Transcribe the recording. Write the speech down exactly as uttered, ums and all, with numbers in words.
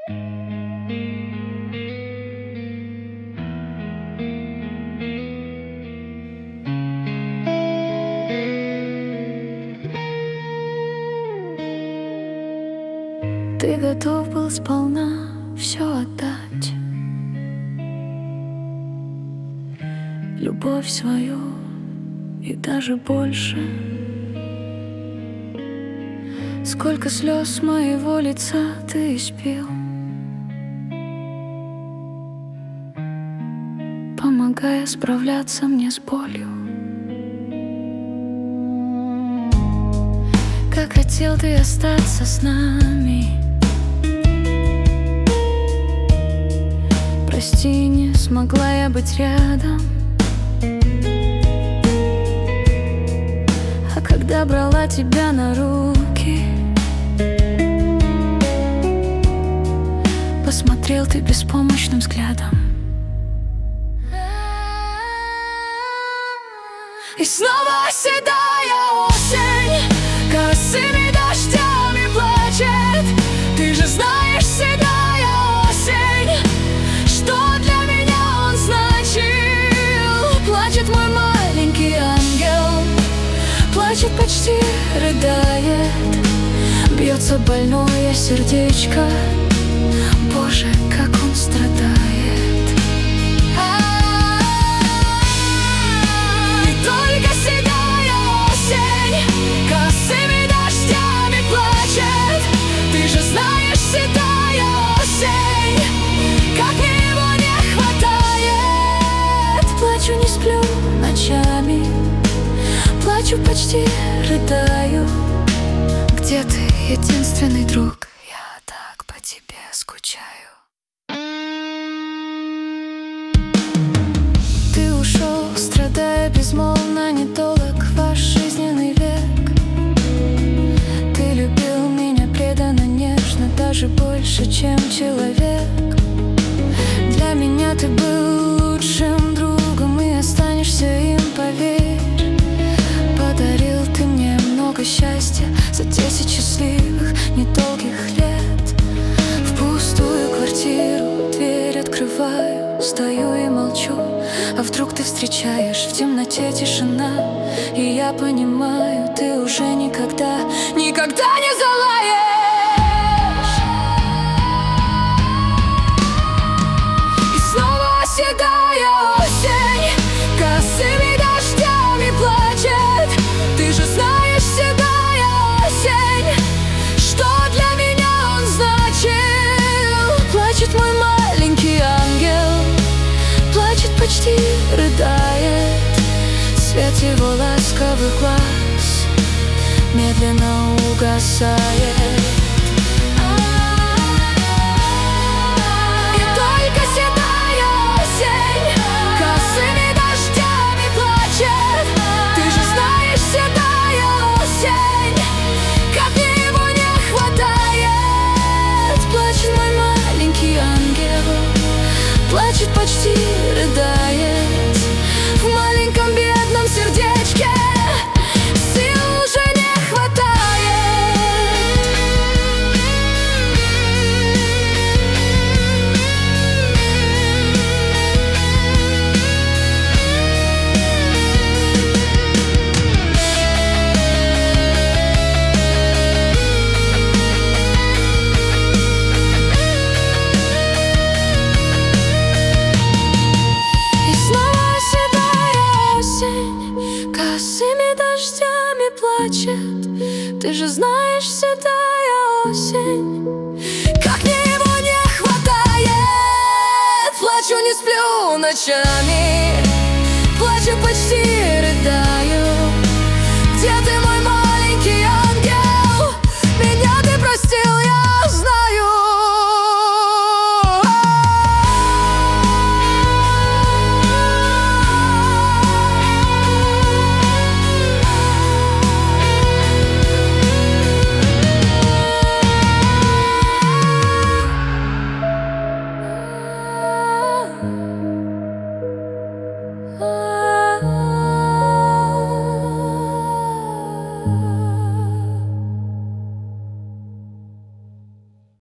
Ты готов был сполна все отдать, любовь свою и даже больше. Сколько слез моего лица ты испил, помогая справляться мне с болью. Как хотел ты остаться с нами, прости, не смогла я быть рядом. А когда брала тебя на руки, посмотрел ты беспомощным взглядом. И снова седая осень косыми дождями плачет. Ты же знаешь, седая осень, что для меня он значил. Плачет мой маленький ангел, плачет, почти рыдает, бьется больное сердечко. Боже, как он страдает. И только седая осень косыми дождями плачет. Ты же знаешь, седая осень, как мне его не хватает. Плачу, не сплю ночами, плачу, почти рыдаю. Где ты, единственный друг? Я так по тебе скучаю. Ты ушел, страдая безмолвно, недолг ваш жизненный век. Ты любил меня преданно, нежно, даже больше, чем человек. Для меня ты был лучшим другом и останешься им, поверь. Подарил ты мне много счастья за десять счастливых, недолгих лет. В пустую квартиру дверь открываю, стою и молчу. А вдруг ты встречаешь в темноте тишина, и я понимаю, ты уже никогда, никогда не залаешь. И снова седая осень косыми дождями плачет. Ты же знаешь, седая осень, что для меня он значил. Плачет мой маленький ангел, плачет, почти рыдает. Свет его ласковых глаз медленно угасает. И только седая осень косыми дождями плачет. Ты же знаешь, седая осень, как мне его не хватает. Плачет мой маленький ангел, плачет, почти рыдает. В маленьком бедном сердечке сил уже не хватает. И снова седая осень косыми дождями плачет. Ты же знаешь, седая осень, как мне его не хватает. Плачу, не сплю ночами, плачу, почти рыдаю.